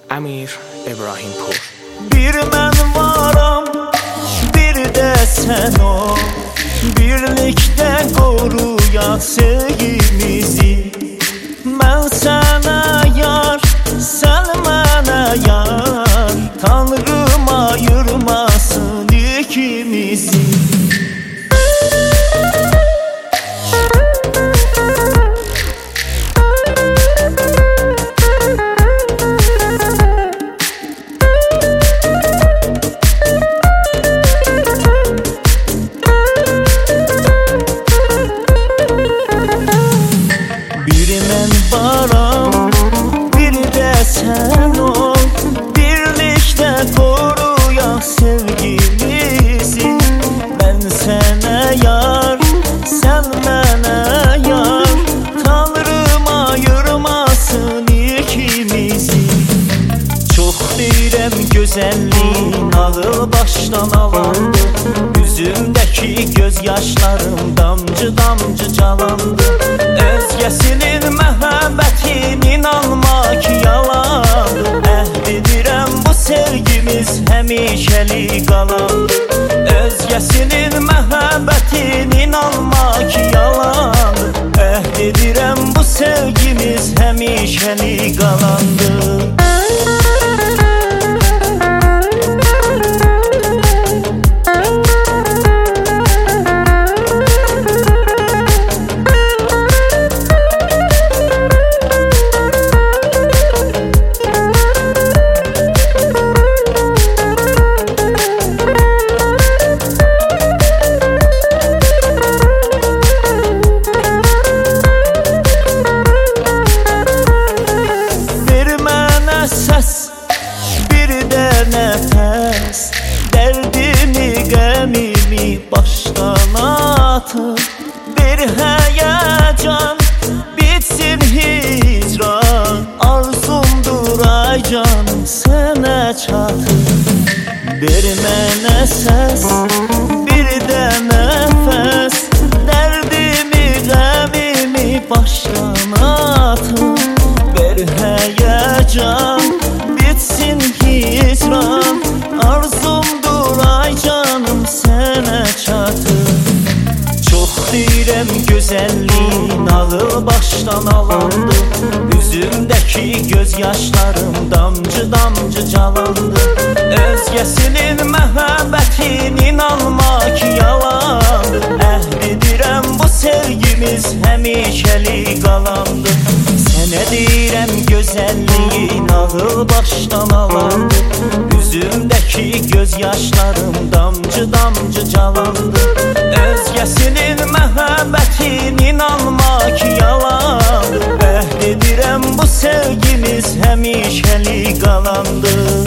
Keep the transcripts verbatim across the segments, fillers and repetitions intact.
Əmir İbrahimpur. Bir mən varam, bir də sən ol. Birlikdə qoruyaq sevgimizi. Mən sənə yar, sən mənə yar. Tanrım ayırmasın ikimizi. Varam, bir də sən ol. Birlikdə qoruyaq sevgimizi. Mən sənə yar, sən mənə yar. Tanrım ayırmasın ikimizi. Çox deyirəm gözəlliyin ağıl başdan alandı. Üzümdəki göz yaşlarım damcı damcı calandı. Özgəsinin məhəbbətinin almaq yalandır. Əhd edirəm bu sevgimiz həmişəlik qalandır. Özgəsinin məhəbbətinin almaq yalandır. Əhd edirəm bu sevgimiz həmişəlik qalandır. Bir də nəfəs, dərdimi, qəmimi başdan atır. Bir həyəcan, bitsin hicran. Arzumdur ay canım, sənə çatır. Bir mənə səs, bir də nəfəs, dərdimi, qəmimi başdan atır. Bir həyəcan, bitsin hicran. Arzumdur ay canım, sənə çatır. Çox deyirəm gözəlliyin ağıl başdan alandı. Üzümdəki göz yaşlarım damcı damcı calandı. Özgəsinin məhəbbətinin almaq yalandır. Əhd edirəm bu sevgimiz həmişəlik qalandır. Sənə deyirəm gözəlliyin ağıl başdan alandı. Üzümdəki göz yaşlarım damcı damcı calandı. Özgəsinin məhəbbətinin almaq yalandır. Əhd edirəm bu sevgimiz həmişəlik qalandır.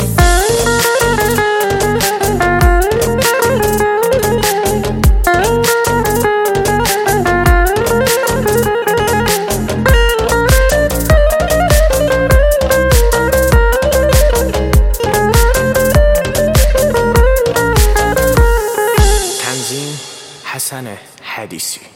Həsən Hədisi.